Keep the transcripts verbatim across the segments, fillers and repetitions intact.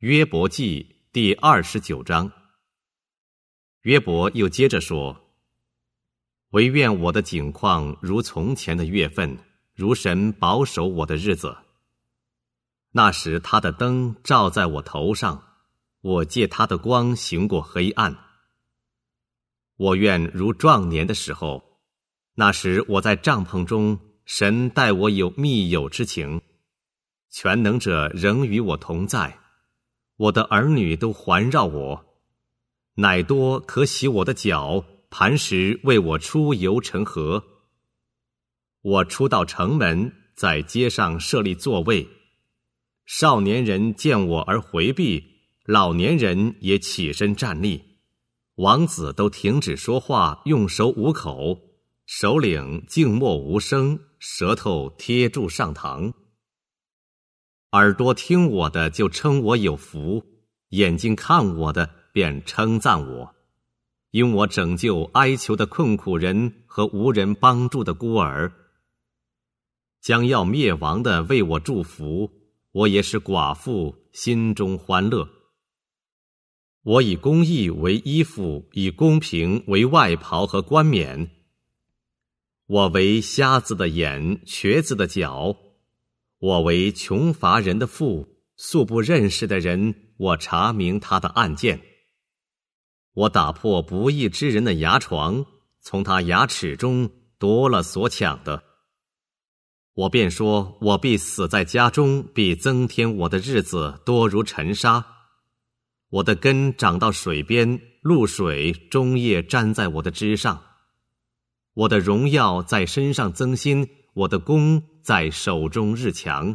约伯记第二十九章。约伯又接着说：惟愿我的景况如从前的月份，如神保守我的日子。那时他的灯照在我头上，我借他的光行过黑暗。我愿如壮年的时候，那时我在帐篷中，神待我有密友之情，全能者仍与我同在，我的儿女都环绕我，乃多可洗我的脚，磐石为我出油成河。我出到城门，在街上设立座位，少年人见我而回避，老年人也起身站立，王子都停止说话，用手捂口，首领静默无声，舌头贴住上膛。耳朵听我的就称我有福，眼睛看我的便称赞我，因我拯救哀求的困苦人和无人帮助的孤儿。将要灭亡的为我祝福，我也是寡妇，心中欢乐。我以公义为衣服，以公平为外袍和冠冕。我为瞎子的眼，瘸子的脚。我为穷乏人的父，素不认识的人，我查明他的案件。我打破不义之人的牙床，从他牙齿中夺了所抢的。我便说，我必死在家中，必增添我的日子多如尘沙。我的根长到水边，露水终夜沾在我的枝上。我的荣耀在身上增新，我的功在手中日强。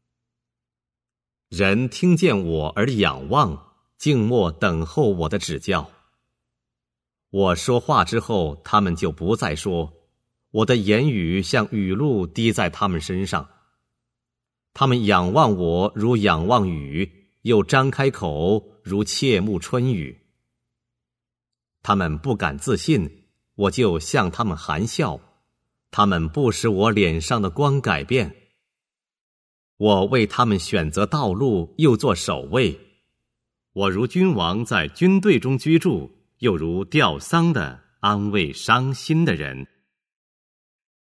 人听见我而仰望，静默等候我的指教。我说话之后，他们就不再说，我的言语像雨露滴在他们身上。他们仰望我如仰望雨，又张开口如切慕春雨。他们不敢自信，我就向他们含笑，他们不使我脸上的光改变。我为他们选择道路，又做守卫。我如君王在军队中居住，又如吊丧的安慰伤心的人。